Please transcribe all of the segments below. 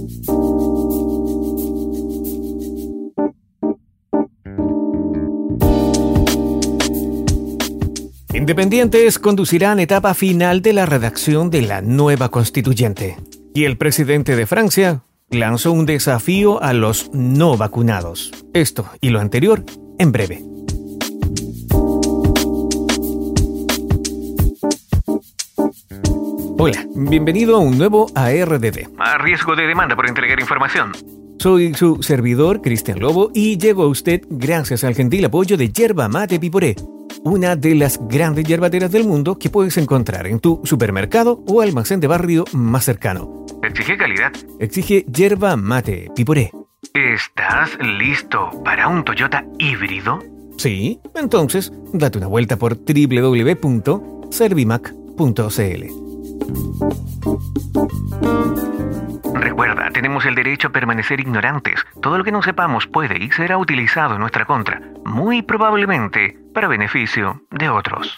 Independientes conducirán etapa final de la redacción de la nueva constituyente. Y el presidente de Francia lanzó un desafío a los no vacunados. Esto y lo anterior en breve. Hola, bienvenido a un nuevo ARDD. A riesgo de demanda por entregar información. Soy su servidor, Cristian Lobo, y llego a usted gracias al gentil apoyo de Yerba Mate Piporé, una de las grandes yerbateras del mundo que puedes encontrar en tu supermercado o almacén de barrio más cercano. Exige calidad. Exige Yerba Mate Piporé. ¿Estás listo para un Toyota híbrido? Sí, entonces date una vuelta por www.servimac.cl. Recuerda, tenemos el derecho a permanecer ignorantes. Todo lo que no sepamos puede y será utilizado en nuestra contra, muy probablemente para beneficio de otros.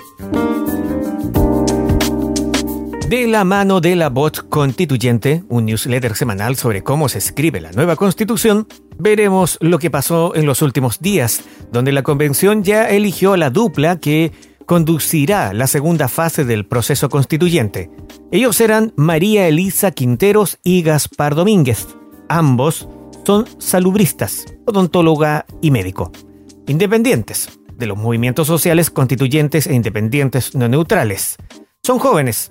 De la mano de la Voz Constituyente, un newsletter semanal sobre cómo se escribe la nueva Constitución, veremos lo que pasó en los últimos días, donde la Convención ya eligió a la dupla que conducirá la segunda fase del proceso constituyente. Ellos serán María Elisa Quinteros y Gaspar Domínguez. Ambos son salubristas, odontóloga y médico. Independientes de los movimientos sociales constituyentes e independientes no neutrales. Son jóvenes,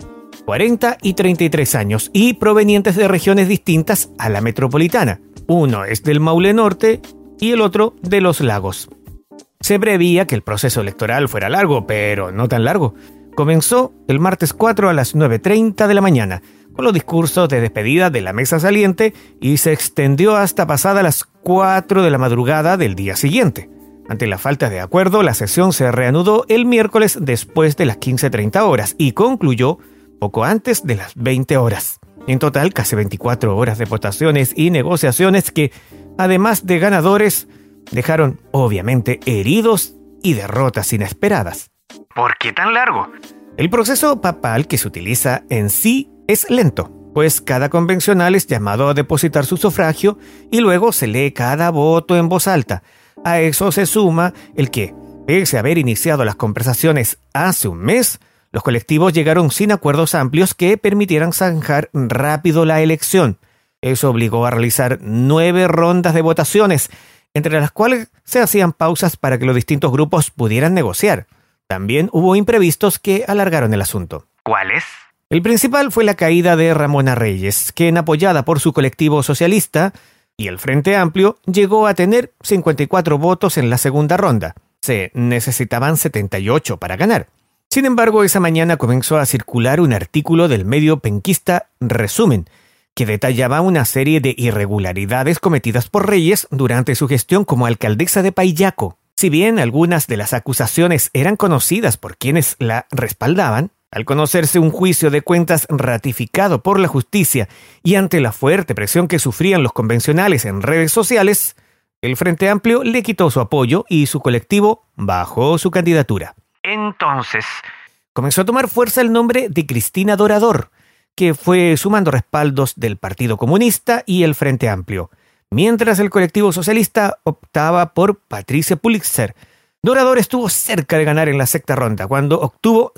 40 y 33 años, y provenientes de regiones distintas a la metropolitana. Uno es del Maule Norte y el otro de Los Lagos. Se preveía que el proceso electoral fuera largo, pero no tan largo. Comenzó el martes 4 a las 9:30 de la mañana, con los discursos de despedida de la mesa saliente, y se extendió hasta pasada las 4 de la madrugada del día siguiente. Ante la falta de acuerdo, la sesión se reanudó el miércoles después de las 15:30 horas y concluyó poco antes de las 20 horas. En total, casi 24 horas de votaciones y negociaciones que, además de ganadores, dejaron, obviamente, heridos y derrotas inesperadas. ¿Por qué tan largo? El proceso papal que se utiliza en sí es lento, pues cada convencional es llamado a depositar su sufragio y luego se lee cada voto en voz alta. A eso se suma el que, pese a haber iniciado las conversaciones hace un mes, los colectivos llegaron sin acuerdos amplios que permitieran zanjar rápido la elección. Eso obligó a realizar 9 rondas de votaciones, entre las cuales se hacían pausas para que los distintos grupos pudieran negociar. También hubo imprevistos que alargaron el asunto. ¿Cuáles? El principal fue la caída de Ramona Reyes, quien, apoyada por su colectivo socialista y el Frente Amplio, llegó a tener 54 votos en la segunda ronda. Se necesitaban 78 para ganar. Sin embargo, esa mañana comenzó a circular un artículo del medio penquista Resumen, que detallaba una serie de irregularidades cometidas por Reyes durante su gestión como alcaldesa de Payaco. Si bien algunas de las acusaciones eran conocidas por quienes la respaldaban, al conocerse un juicio de cuentas ratificado por la justicia y ante la fuerte presión que sufrían los convencionales en redes sociales, el Frente Amplio le quitó su apoyo y su colectivo bajó su candidatura. Entonces, comenzó a tomar fuerza el nombre de Cristina Dorador, que fue sumando respaldos del Partido Comunista y el Frente Amplio, mientras el colectivo socialista optaba por Patricia Pulitzer. Dorador estuvo cerca de ganar en la sexta ronda, cuando obtuvo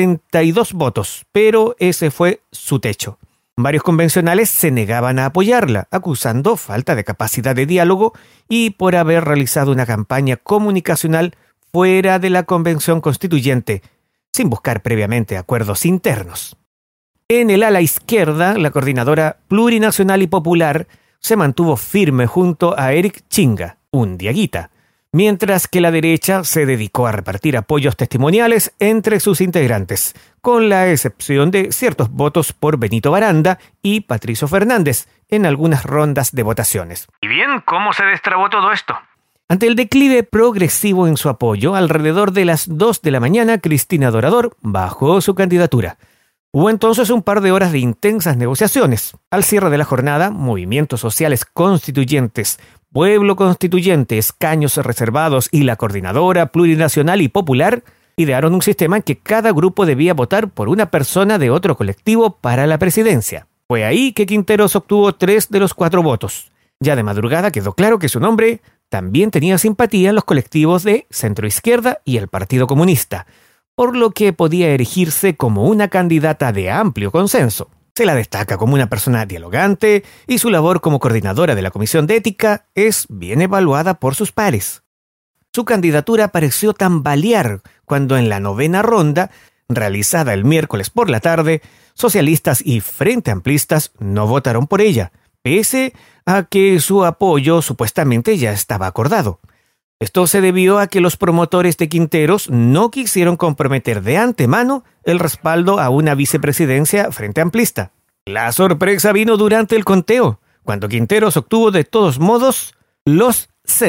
72 votos, pero ese fue su techo. Varios convencionales se negaban a apoyarla, acusando falta de capacidad de diálogo y por haber realizado una campaña comunicacional fuera de la Convención Constituyente, sin buscar previamente acuerdos internos. En el ala izquierda, la coordinadora plurinacional y popular se mantuvo firme junto a Eric Chinga, un diaguita, mientras que la derecha se dedicó a repartir apoyos testimoniales entre sus integrantes, con la excepción de ciertos votos por Benito Baranda y Patricio Fernández en algunas rondas de votaciones. ¿Y bien cómo se destrabó todo esto? Ante el declive progresivo en su apoyo, alrededor de las 2 de la mañana, Cristina Dorador bajó su candidatura. Hubo entonces un par de horas de intensas negociaciones. Al cierre de la jornada, movimientos sociales constituyentes, Pueblo Constituyente, escaños reservados y la Coordinadora Plurinacional y Popular idearon un sistema en que cada grupo debía votar por una persona de otro colectivo para la presidencia. Fue ahí que Quinteros obtuvo 3 de los 4 votos. Ya de madrugada quedó claro que su nombre también tenía simpatía en los colectivos de centroizquierda y el Partido Comunista, por lo que podía erigirse como una candidata de amplio consenso. Se la destaca como una persona dialogante y su labor como coordinadora de la Comisión de Ética es bien evaluada por sus pares. Su candidatura pareció tambalear cuando en la 9ª ronda, realizada el miércoles por la tarde, socialistas y Frente Amplistas no votaron por ella, pese a que su apoyo supuestamente ya estaba acordado. Esto se debió a que los promotores de Quinteros no quisieron comprometer de antemano el respaldo a una vicepresidencia Frente Amplista. La sorpresa vino durante el conteo, cuando Quinteros obtuvo de todos modos los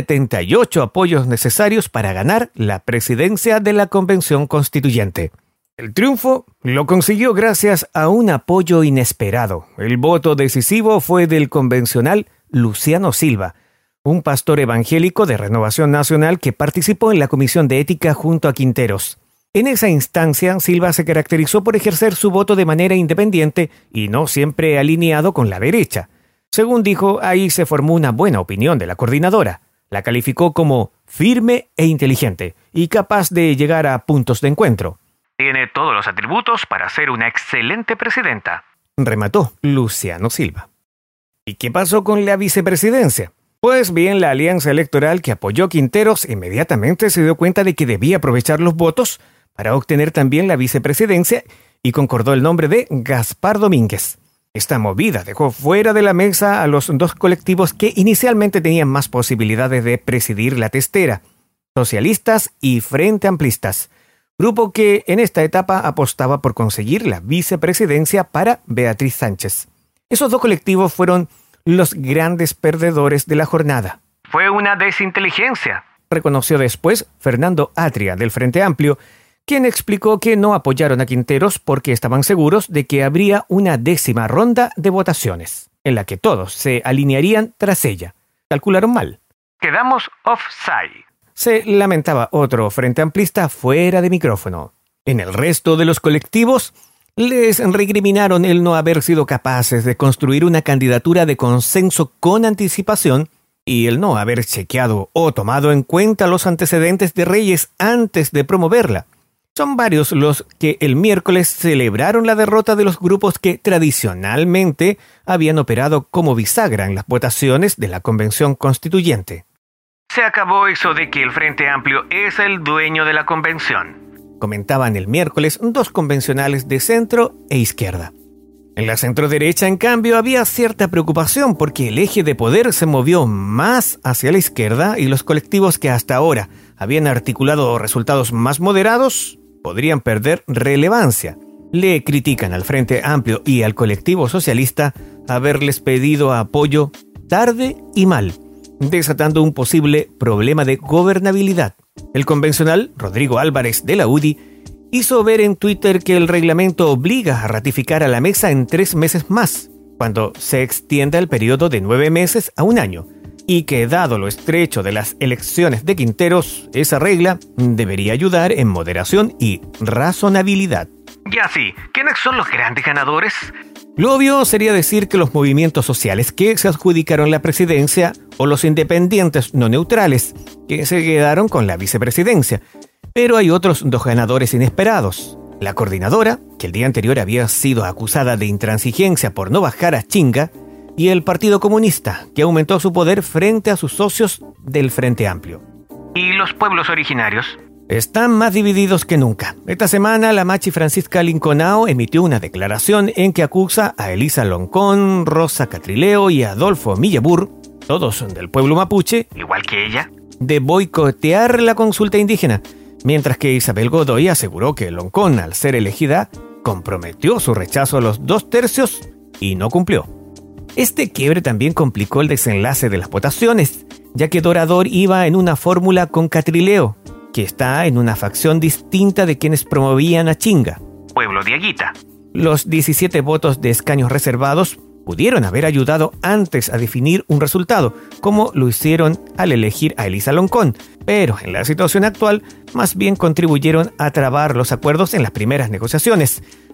78 apoyos necesarios para ganar la presidencia de la Convención Constituyente. El triunfo lo consiguió gracias a un apoyo inesperado. El voto decisivo fue del convencional Luciano Silva, un pastor evangélico de Renovación Nacional que participó en la Comisión de Ética junto a Quinteros. En esa instancia, Silva se caracterizó por ejercer su voto de manera independiente y no siempre alineado con la derecha. Según dijo, ahí se formó una buena opinión de la coordinadora. La calificó como firme e inteligente y capaz de llegar a puntos de encuentro. Tiene todos los atributos para ser una excelente presidenta, remató Luciano Silva. ¿Y qué pasó con la vicepresidencia? Pues bien, la alianza electoral que apoyó Quinteros inmediatamente se dio cuenta de que debía aprovechar los votos para obtener también la vicepresidencia y concordó el nombre de Gaspar Domínguez. Esta movida dejó fuera de la mesa a los 2 colectivos que inicialmente tenían más posibilidades de presidir la testera, socialistas y Frente Amplistas, grupo que en esta etapa apostaba por conseguir la vicepresidencia para Beatriz Sánchez. Esos 2 colectivos fueron los grandes perdedores de la jornada. Fue una desinteligencia, reconoció después Fernando Atria del Frente Amplio, quien explicó que no apoyaron a Quinteros porque estaban seguros de que habría una 10ª ronda de votaciones, en la que todos se alinearían tras ella. Calcularon mal. Quedamos offside, se lamentaba otro Frente Amplista fuera de micrófono. En el resto de los colectivos, les recriminaron el no haber sido capaces de construir una candidatura de consenso con anticipación y el no haber chequeado o tomado en cuenta los antecedentes de Reyes antes de promoverla. Son varios los que el miércoles celebraron la derrota de los grupos que tradicionalmente habían operado como bisagra en las votaciones de la Convención Constituyente. Se acabó eso de que el Frente Amplio es el dueño de la convención, comentaban el miércoles 2 convencionales de centro e izquierda. En la centroderecha, en cambio, había cierta preocupación porque el eje de poder se movió más hacia la izquierda y los colectivos que hasta ahora habían articulado resultados más moderados podrían perder relevancia. Le critican al Frente Amplio y al colectivo socialista haberles pedido apoyo tarde y mal, desatando un posible problema de gobernabilidad. El convencional Rodrigo Álvarez de la UDI hizo ver en Twitter que el reglamento obliga a ratificar a la mesa en 3 meses más, cuando se extienda el periodo de 9 meses a 1 año, y que dado lo estrecho de las elecciones de Quinteros, esa regla debería ayudar en moderación y razonabilidad. Ya sí, ¿quiénes son los grandes ganadores? Lo obvio sería decir que los movimientos sociales que se adjudicaron la presidencia o los independientes no neutrales que se quedaron con la vicepresidencia. Pero hay otros 2 ganadores inesperados. La coordinadora, que el día anterior había sido acusada de intransigencia por no bajar a chinga, y el Partido Comunista, que aumentó su poder frente a sus socios del Frente Amplio. ¿Y los pueblos originarios? Están más divididos que nunca. Esta semana, la machi Francisca Linconao emitió una declaración en que acusa a Elisa Loncón, Rosa Catrileo y Adolfo Millebur, todos del pueblo mapuche, igual que ella, de boicotear la consulta indígena, mientras que Isabel Godoy aseguró que Loncón, al ser elegida, comprometió su rechazo a los 2/3 y no cumplió. Este quiebre también complicó el desenlace de las votaciones, ya que Dorador iba en una fórmula con Catrileo, que está en una facción distinta de quienes promovían a Chinga, pueblo de Aguita. Los 17 votos de escaños reservados pudieron haber ayudado antes a definir un resultado, como lo hicieron al elegir a Elisa Loncón, pero en la situación actual más bien contribuyeron a trabar los acuerdos en las primeras negociaciones,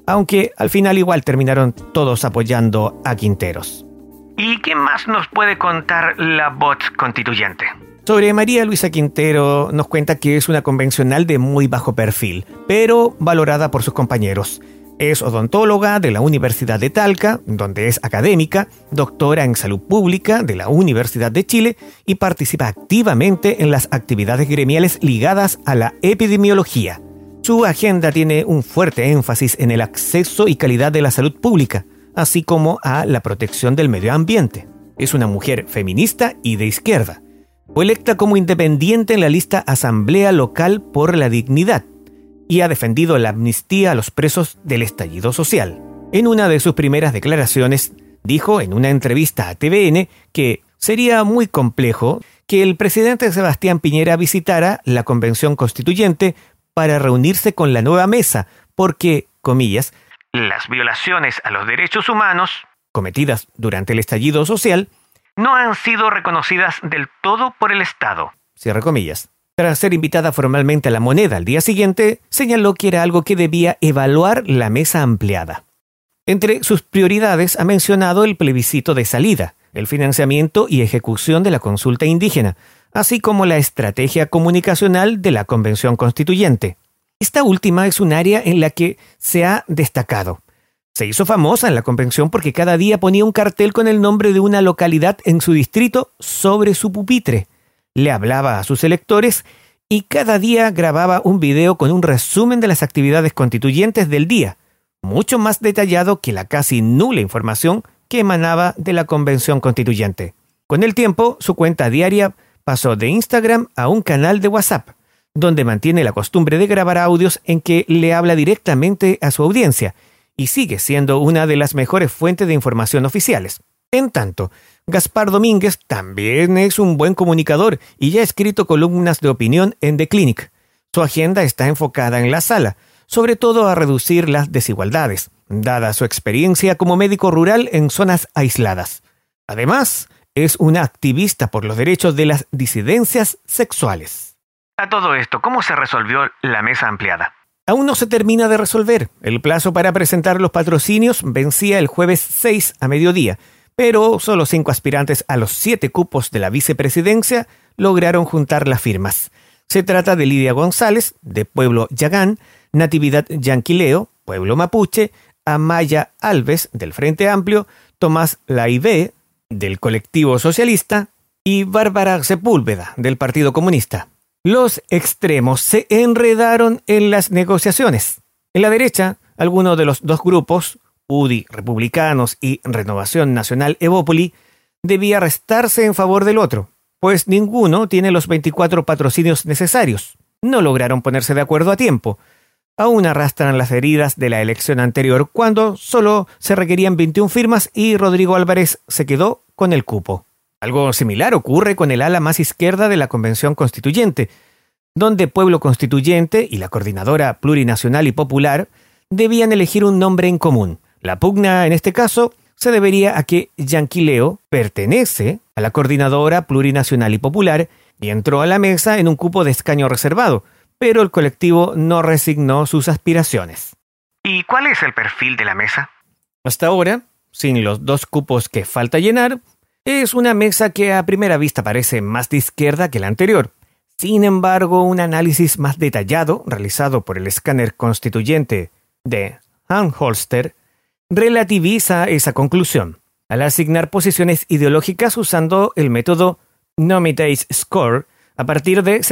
aunque al final igual terminaron todos apoyando a Quinteros. ¿Y qué más nos puede contar la voz constituyente? Sobre María Luisa Quintero nos cuenta que es una convencional de muy bajo perfil, pero valorada por sus compañeros. Es odontóloga de la Universidad de Talca, donde es académica, doctora en salud pública de la Universidad de Chile y participa activamente en las actividades gremiales ligadas a la epidemiología. Su agenda tiene un fuerte énfasis en el acceso y calidad de la salud pública, así como a la protección del medio ambiente. Es una mujer feminista y de izquierda. Fue electa como independiente en la lista Asamblea Local por la Dignidad y ha defendido la amnistía a los presos del estallido social. En una de sus primeras declaraciones, dijo en una entrevista a TVN que sería muy complejo que el presidente Sebastián Piñera visitara la Convención Constituyente para reunirse con la nueva mesa, porque, comillas, las violaciones a los derechos humanos cometidas durante el estallido social no han sido reconocidas del todo por el Estado. Cierre comillas. Tras ser invitada formalmente a La Moneda al día siguiente, señaló que era algo que debía evaluar la mesa ampliada. Entre sus prioridades ha mencionado el plebiscito de salida, el financiamiento y ejecución de la consulta indígena, así como la estrategia comunicacional de la Convención Constituyente. Esta última es un área en la que se ha destacado. Se hizo famosa en la convención porque cada día ponía un cartel con el nombre de una localidad en su distrito sobre su pupitre. Le hablaba a sus electores y cada día grababa un video con un resumen de las actividades constituyentes del día, mucho más detallado que la casi nula información que emanaba de la Convención Constituyente. Con el tiempo, su cuenta diaria pasó de Instagram a un canal de WhatsApp, donde mantiene la costumbre de grabar audios en que le habla directamente a su audiencia, y sigue siendo una de las mejores fuentes de información oficiales. En tanto, Gaspar Domínguez también es un buen comunicador y ya ha escrito columnas de opinión en The Clinic. Su agenda está enfocada en la sala, sobre todo a reducir las desigualdades, dada su experiencia como médico rural en zonas aisladas. Además, es una activista por los derechos de las disidencias sexuales. A todo esto, ¿cómo se resolvió la mesa ampliada? Aún no se termina de resolver. El plazo para presentar los patrocinios vencía el jueves 6 a mediodía, pero solo 5 aspirantes a los 7 cupos de la vicepresidencia lograron juntar las firmas. Se trata de Lidia González, de Pueblo Yagán, Natividad Yanquileo, Pueblo Mapuche, Amaya Alves, del Frente Amplio, Tomás Laibé, del Colectivo Socialista, y Bárbara Sepúlveda, del Partido Comunista. Los extremos se enredaron en las negociaciones. En la derecha, algunos de los dos grupos, UDI, Republicanos y Renovación Nacional Evópoli, debía restarse en favor del otro, pues ninguno tiene los 24 patrocinios necesarios. No lograron ponerse de acuerdo a tiempo. Aún arrastran las heridas de la elección anterior, cuando solo se requerían 21 firmas y Rodrigo Álvarez se quedó con el cupo. Algo similar ocurre con el ala más izquierda de la Convención Constituyente, donde Pueblo Constituyente y la Coordinadora Plurinacional y Popular debían elegir un nombre en común. La pugna, en este caso, se debería a que Yanquileo pertenece a la Coordinadora Plurinacional y Popular y entró a la mesa en un cupo de escaño reservado, pero el colectivo no resignó sus aspiraciones. ¿Y cuál es el perfil de la mesa? Hasta ahora, sin los 2 cupos que falta llenar, es una mesa que a primera vista parece más de izquierda que la anterior. Sin embargo, un análisis más detallado, realizado por el escáner constituyente de Anholster, relativiza esa conclusión, al asignar posiciones ideológicas usando el método Nominates Score a partir de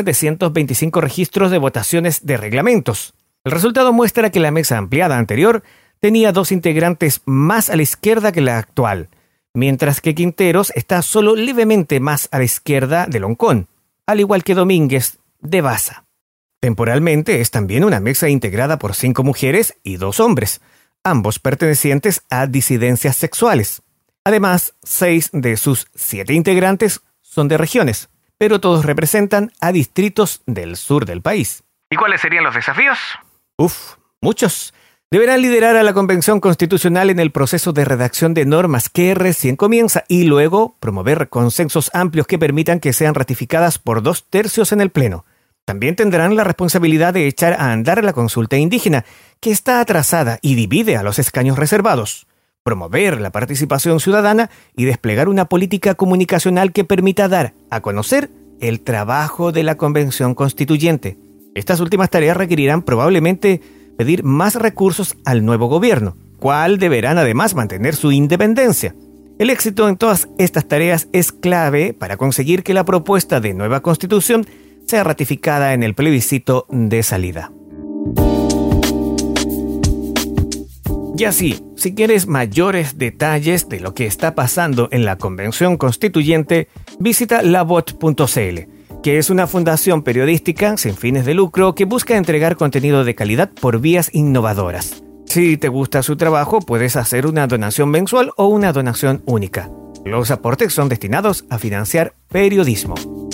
725 registros de votaciones de reglamentos. El resultado muestra que la mesa ampliada anterior tenía 2 integrantes más a la izquierda que la actual, mientras que Quinteros está solo levemente más a la izquierda de Loncón, al igual que Domínguez de Baza. Temporalmente es también una mesa integrada por 5 mujeres y 2 hombres, ambos pertenecientes a disidencias sexuales. Además, 6 de sus 7 integrantes son de regiones, pero todos representan a distritos del sur del país. ¿Y cuáles serían los desafíos? Muchos. Deberán liderar a la Convención Constitucional en el proceso de redacción de normas que recién comienza y luego promover consensos amplios que permitan que sean ratificadas por 2/3 en el Pleno. También tendrán la responsabilidad de echar a andar la consulta indígena, que está atrasada y divide a los escaños reservados, promover la participación ciudadana y desplegar una política comunicacional que permita dar a conocer el trabajo de la Convención Constituyente. Estas últimas tareas requerirán probablemente pedir más recursos al nuevo gobierno, cual deberán además mantener su independencia. El éxito en todas estas tareas es clave para conseguir que la propuesta de nueva Constitución sea ratificada en el plebiscito de salida. Y así, si quieres mayores detalles de lo que está pasando en la Convención Constituyente, visita lavot.cl, que es una fundación periodística sin fines de lucro que busca entregar contenido de calidad por vías innovadoras. Si te gusta su trabajo, puedes hacer una donación mensual o una donación única. Los aportes son destinados a financiar periodismo.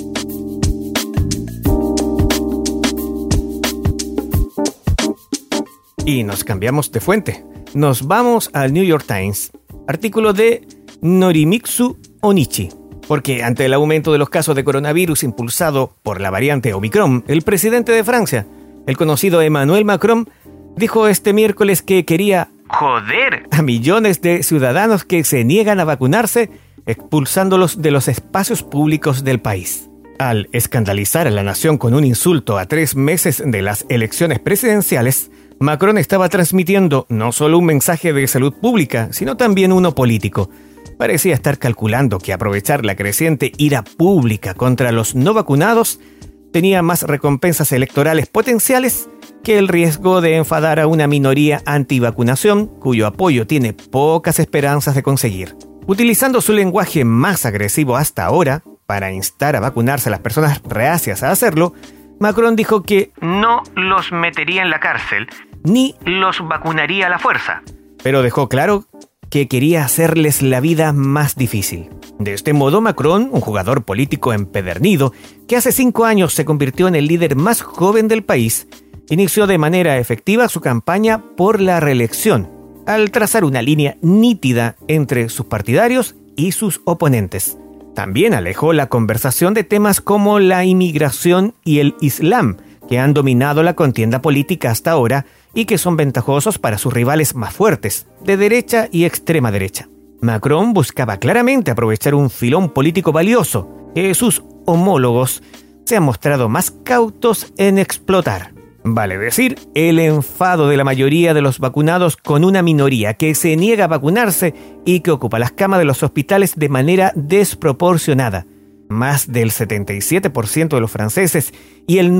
Y nos cambiamos de fuente. Nos vamos al New York Times. Artículo de Norimitsu Onishi. Porque ante el aumento de los casos de coronavirus impulsado por la variante Omicron, el presidente de Francia, el conocido Emmanuel Macron, dijo este miércoles que quería joder a millones de ciudadanos que se niegan a vacunarse, expulsándolos de los espacios públicos del país. Al escandalizar a la nación con un insulto a 3 meses de las elecciones presidenciales, Macron estaba transmitiendo no solo un mensaje de salud pública, sino también uno político. Parecía estar calculando que aprovechar la creciente ira pública contra los no vacunados tenía más recompensas electorales potenciales que el riesgo de enfadar a una minoría antivacunación cuyo apoyo tiene pocas esperanzas de conseguir. Utilizando su lenguaje más agresivo hasta ahora para instar a vacunarse a las personas reacias a hacerlo, Macron dijo que no los metería en la cárcel ni los vacunaría a la fuerza, pero dejó claro que quería hacerles la vida más difícil. De este modo, Macron, un jugador político empedernido, que hace 5 años se convirtió en el líder más joven del país, inició de manera efectiva su campaña por la reelección, al trazar una línea nítida entre sus partidarios y sus oponentes. También alejó la conversación de temas como la inmigración y el Islam, que han dominado la contienda política hasta ahora y que son ventajosos para sus rivales más fuertes, de derecha y extrema derecha. Macron buscaba claramente aprovechar un filón político valioso que sus homólogos se han mostrado más cautos en explotar. Vale decir, el enfado de la mayoría de los vacunados con una minoría que se niega a vacunarse y que ocupa las camas de los hospitales de manera desproporcionada. Más del 77% de los franceses y el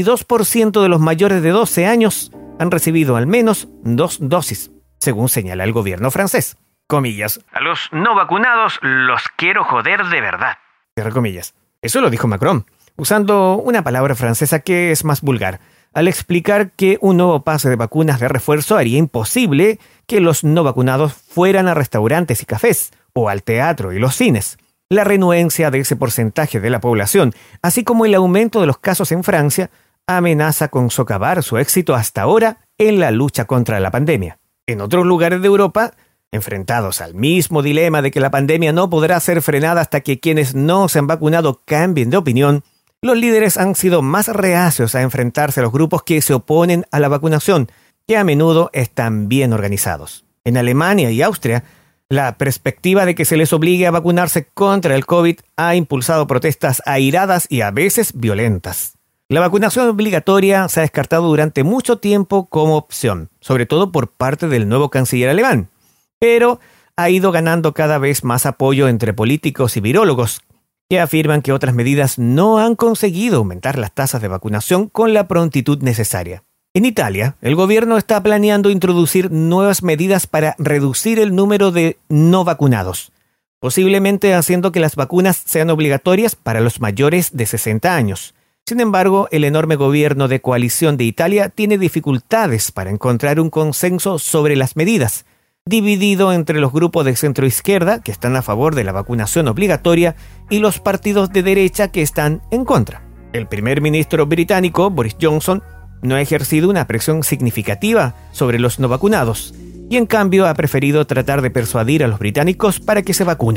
92% de los mayores de 12 años han recibido al menos 2 dosis, según señala el gobierno francés. Comillas. A los no vacunados los quiero joder de verdad. Cierra comillas. Eso lo dijo Macron, usando una palabra francesa que es más vulgar, al explicar que un nuevo pase de vacunas de refuerzo haría imposible que los no vacunados fueran a restaurantes y cafés, o al teatro y los cines. La renuencia de ese porcentaje de la población, así como el aumento de los casos en Francia, amenaza con socavar su éxito hasta ahora en la lucha contra la pandemia. En otros lugares de Europa, enfrentados al mismo dilema de que la pandemia no podrá ser frenada hasta que quienes no se han vacunado cambien de opinión, los líderes han sido más reacios a enfrentarse a los grupos que se oponen a la vacunación, que a menudo están bien organizados. En Alemania y Austria, la perspectiva de que se les obligue a vacunarse contra el COVID ha impulsado protestas airadas y a veces violentas. La vacunación obligatoria se ha descartado durante mucho tiempo como opción, sobre todo por parte del nuevo canciller alemán, pero ha ido ganando cada vez más apoyo entre políticos y virólogos, que afirman que otras medidas no han conseguido aumentar las tasas de vacunación con la prontitud necesaria. En Italia, el gobierno está planeando introducir nuevas medidas para reducir el número de no vacunados, posiblemente haciendo que las vacunas sean obligatorias para los mayores de 60 años. Sin embargo, el enorme gobierno de coalición de Italia tiene dificultades para encontrar un consenso sobre las medidas, dividido entre los grupos de centroizquierda, que están a favor de la vacunación obligatoria, y los partidos de derecha que están en contra. El primer ministro británico, Boris Johnson, no ha ejercido una presión significativa sobre los no vacunados, y en cambio ha preferido tratar de persuadir a los británicos para que se vacunen.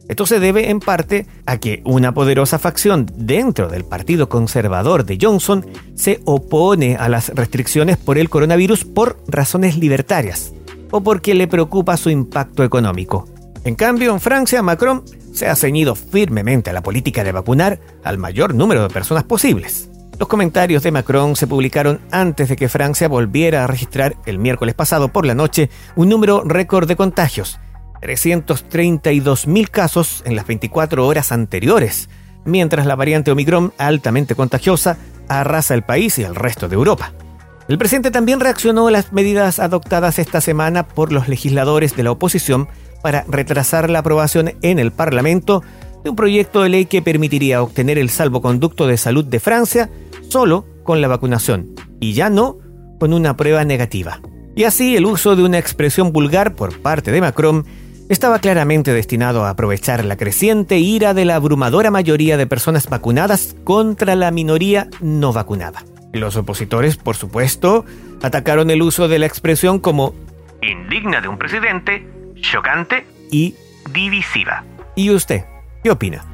Esto se debe en parte a que una poderosa facción dentro del Partido Conservador de Johnson se opone a las restricciones por el coronavirus por razones libertarias o porque le preocupa su impacto económico. En cambio, en Francia, Macron se ha ceñido firmemente a la política de vacunar al mayor número de personas posibles. Los comentarios de Macron se publicaron antes de que Francia volviera a registrar el miércoles pasado por la noche un número récord de contagios, 332.000 casos en las 24 horas anteriores, mientras la variante Omicron, altamente contagiosa, arrasa el país y el resto de Europa. El presidente también reaccionó a las medidas adoptadas esta semana por los legisladores de la oposición para retrasar la aprobación en el Parlamento de un proyecto de ley que permitiría obtener el salvoconducto de salud de Francia solo con la vacunación y ya no con una prueba negativa. Y así el uso de una expresión vulgar por parte de Macron estaba claramente destinado a aprovechar la creciente ira de la abrumadora mayoría de personas vacunadas contra la minoría no vacunada. Los opositores, por supuesto, atacaron el uso de la expresión como indigna de un presidente, chocante y divisiva. ¿Y usted qué opina?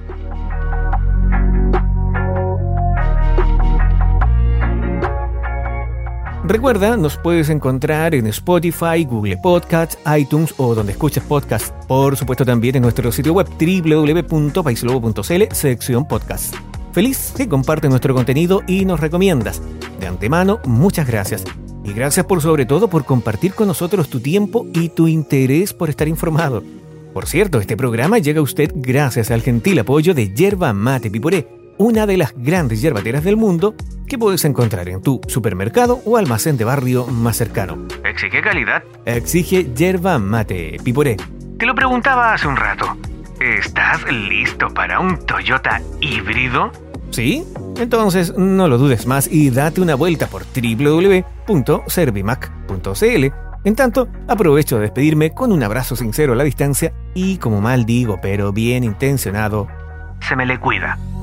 Recuerda, nos puedes encontrar en Spotify, Google Podcasts, iTunes o donde escuches podcasts. Por supuesto también en nuestro sitio web www.paislobo.cl, sección podcast. Feliz si compartes nuestro contenido y nos recomiendas. De antemano, muchas gracias. Y gracias sobre todo por compartir con nosotros tu tiempo y tu interés por estar informado. Por cierto, este programa llega a usted gracias al gentil apoyo de Yerba Mate Piporé, una de las grandes yerbateras del mundo que puedes encontrar en tu supermercado o almacén de barrio más cercano. ¿Exige calidad? Exige Yerba Mate Piporé. Te lo preguntaba hace un rato. ¿Estás listo para un Toyota híbrido? ¿Sí? Entonces no lo dudes más y date una vuelta por www.servimac.cl. En tanto, aprovecho de despedirme con un abrazo sincero a la distancia y, como mal digo, pero bien intencionado, se me le cuida.